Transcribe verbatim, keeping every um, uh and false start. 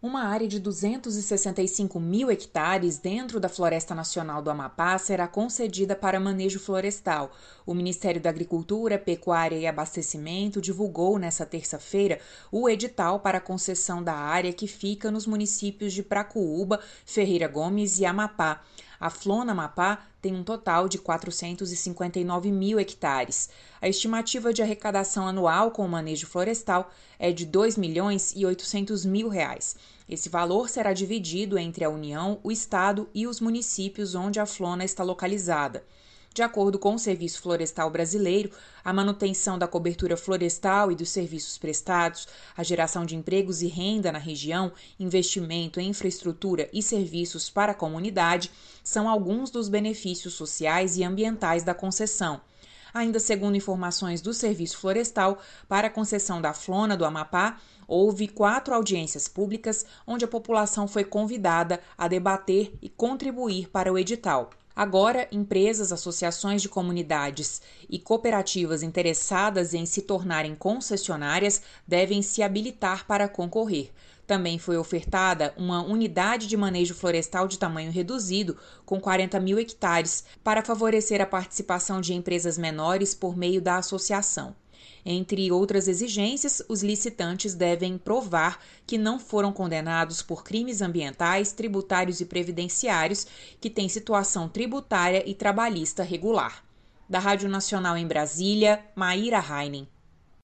Uma área de duzentos e sessenta e cinco mil hectares dentro da Floresta Nacional do Amapá será concedida para manejo florestal. O Ministério da Agricultura, Pecuária e Abastecimento divulgou nesta terça-feira o edital para a concessão da área que fica nos municípios de Pracuúba, Ferreira Gomes e Amapá. A Flona Amapá tem um total de quatrocentos e cinquenta e nove mil hectares. A estimativa de arrecadação anual com o manejo florestal é de dois milhões e oitocentos mil reais. Esse valor será dividido entre a União, o Estado e os municípios onde a Flona está localizada. De acordo com o Serviço Florestal Brasileiro, a manutenção da cobertura florestal e dos serviços prestados, a geração de empregos e renda na região, investimento em infraestrutura e serviços para a comunidade são alguns dos benefícios sociais e ambientais da concessão. Ainda segundo informações do Serviço Florestal, para a concessão da Flona do Amapá, houve quatro audiências públicas onde a população foi convidada a debater e contribuir para o edital. Agora, empresas, associações de comunidades e cooperativas interessadas em se tornarem concessionárias devem se habilitar para concorrer. Também foi ofertada uma unidade de manejo florestal de tamanho reduzido, com quarenta mil hectares, para favorecer a participação de empresas menores por meio da associação. Entre outras exigências, os licitantes devem provar que não foram condenados por crimes ambientais, tributários e previdenciários, que têm situação tributária e trabalhista regular. Da Rádio Nacional em Brasília, Maíra Heinen.